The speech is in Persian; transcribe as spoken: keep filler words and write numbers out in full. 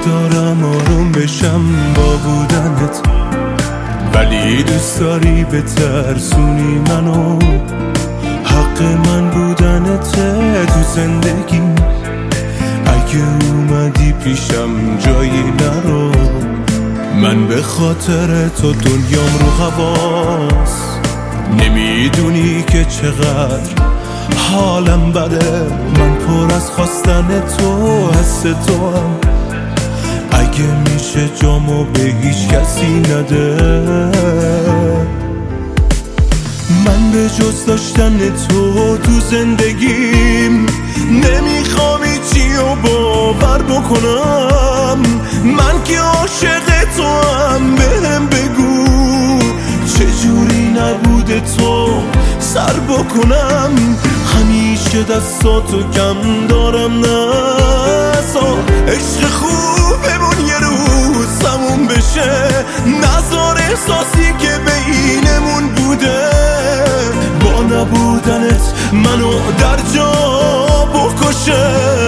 دارم آروم بشم با بودنت، ولی دوست داری به ترسونی منو. حق من بودنته تو زندگیم، اگه اومدی پیشم جایی نرو. من به خاطر تو دنیام رو حواس، نمیدونی که چقدر حالم بده. من پر از خواستن تو، حس تو هم، اگه میشه جامو به هیچ کسی نده. من به جز داشتن تو تو زندگیم نمیخوام هیچیو باور بکنم. من که عاشق تو هم، بهم بگو چجوری نبوده تو سر بکنم. همیشه دستاتو کم دارم نزار، عشق خوب بمون یه روز تموم بشه. نزار احساسی که بینمون بوده با نبودنت منو در جا بکشه.